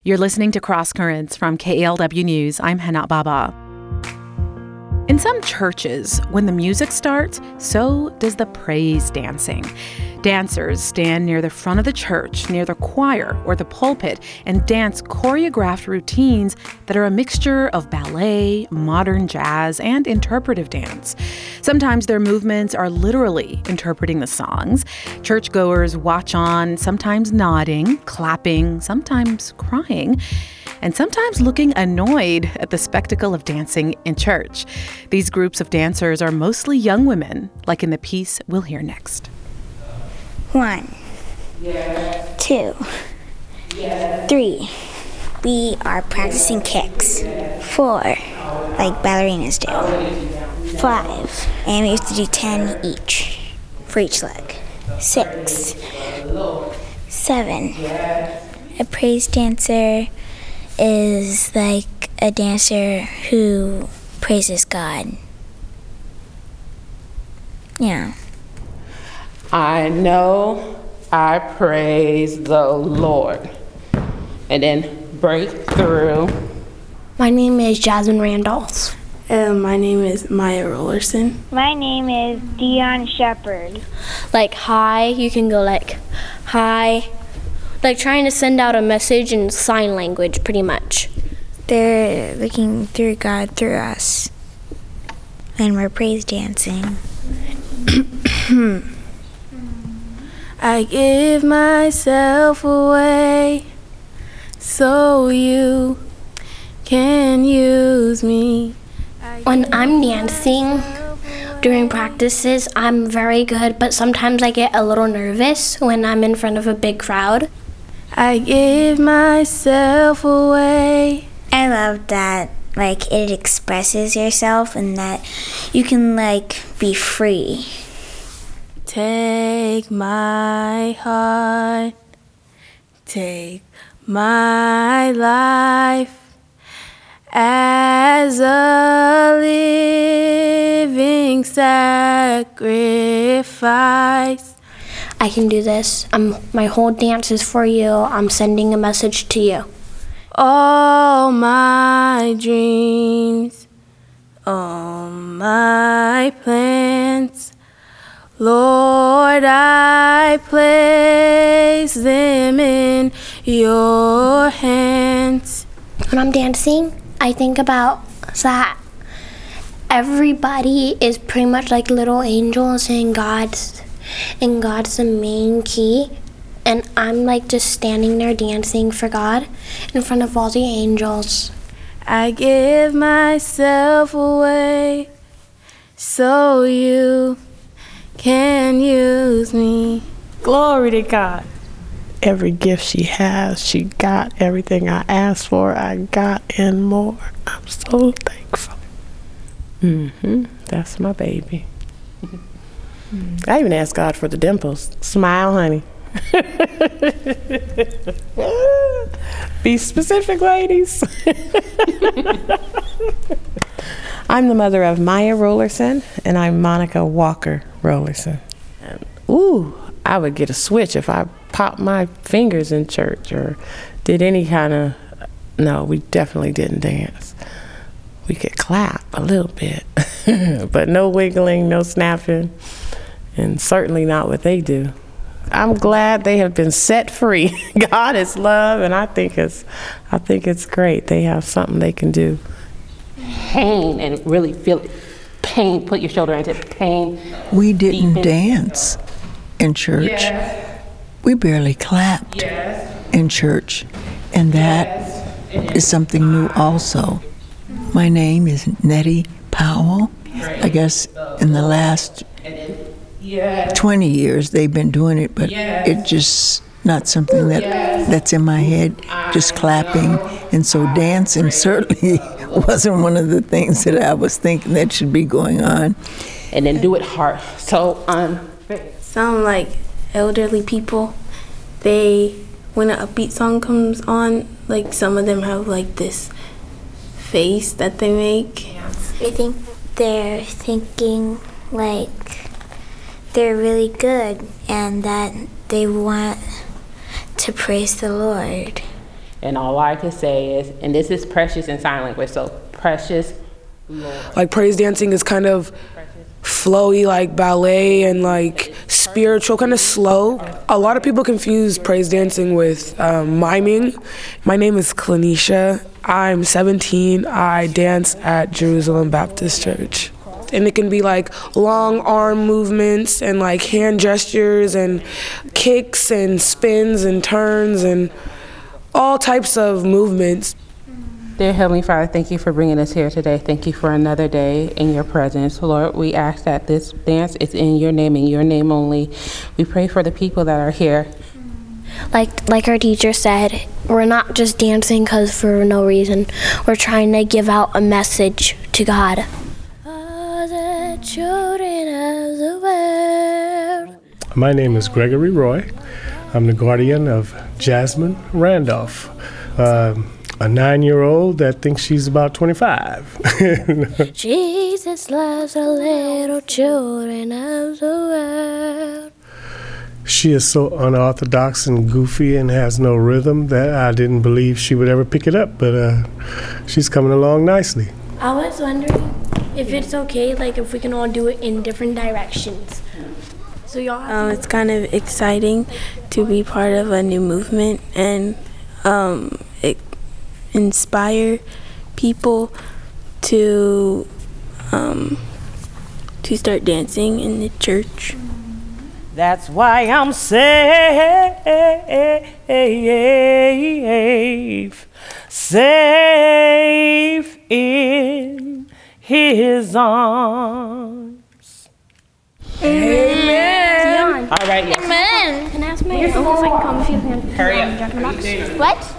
You're listening to Cross Currents from KALW News. I'm Hana Baba. In some churches, when the music starts, so does the praise dancing. Dancers stand near the front of the church, near the choir or the pulpit, and dance choreographed routines that are a mixture of ballet, modern jazz, and interpretive dance. Sometimes their movements are literally interpreting the songs. Churchgoers watch on, sometimes nodding, clapping, sometimes crying, and sometimes looking annoyed at the spectacle of dancing in church. These groups of dancers are mostly young women, like in the piece we'll hear next. 1, 2, 3. We are practicing kicks. 4, like ballerinas do. 5, and we have to do 10 each for each leg. 6, 7. A praise dancer is like a dancer who praises God. Yeah. I know I praise the Lord. And then break through. My name is Jasmine Randolph. My name is Maya Rollerson. My name is Dion Shepard. Like hi, you can go like hi. Like trying to send out a message in sign language, pretty much. They're looking through God through us. And we're praise dancing. I give myself away so you can use me. When I'm dancing during practices, I'm very good, but sometimes I get a little nervous when I'm in front of a big crowd. I give myself away. I love that, like, it expresses yourself and that you can, like, be free. Take my heart, take my life as a living sacrifice. I can do this. My whole dance is for you. I'm sending a message to you. All my dreams, all my plans, Lord, I place them in your hands. When I'm dancing, I think about that everybody is pretty much like little angels and God's the main key. And I'm like just standing there dancing for God in front of all the angels. I give myself away so you can use me. Glory to God. Every gift she has, she got. Everything I asked for, I got and more. I'm so thankful. That's my baby. I even asked God for the dimples. Smile, honey. Be specific, ladies. I'm the mother of Maya Rollerson, and I'm Monica Walker Rollerson. And, I would get a switch if I popped my fingers in church or did any kind of... No, we definitely didn't dance. We could clap a little bit, but no wiggling, no snapping, and certainly not what they do. I'm glad they have been set free. God is love, and I think it's great. They have something they can do. Pain and really feel it. Pain. Put your shoulder into pain. We didn't dance in church. Yes. We barely clapped in church, and that is something new also. My name is Nettie Powell. I guess in the last 20 years they've been doing it, but it's just not something that's in my head, just clapping. And so dancing certainly wasn't one of the things that I was thinking that should be going on. And then do it hard. So Sound like elderly people. When an upbeat song comes on, like some of them have like this face that they make. I think they're thinking like they're really good and that they want to praise the Lord. And all I can say is, and this is precious in sign language, so precious Lord. Like praise dancing is kind of flowy, like ballet, and like spiritual, kind of slow. A lot of people confuse praise dancing with miming. My name is Clanisha. I'm 17. I dance at Jerusalem Baptist Church. And it can be like long arm movements and like hand gestures and kicks and spins and turns and all types of movements. Dear Heavenly Father, thank you for bringing us here today. Thank you for another day in your presence. Lord, we ask that this dance is in your name and your name only. We pray for the people that are here. Like our teacher said, we're not just dancing because for no reason. We're trying to give out a message to God. The children of the world. My name is Gregory Roy. I'm the guardian of Jasmine Randolph, a 9-year-old that thinks she's about 25. Jesus loves the little children of the world. She is so unorthodox and goofy and has no rhythm that I didn't believe she would ever pick it up, but she's coming along nicely. I was wondering if it's okay, like if we can all do it in different directions. So y'all it's kind of exciting to be part of a new movement and inspire people to start dancing in the church. That's why I'm safe in His arms. Amen. All right. Yes. Amen. Can I ask my? Hurry up. What?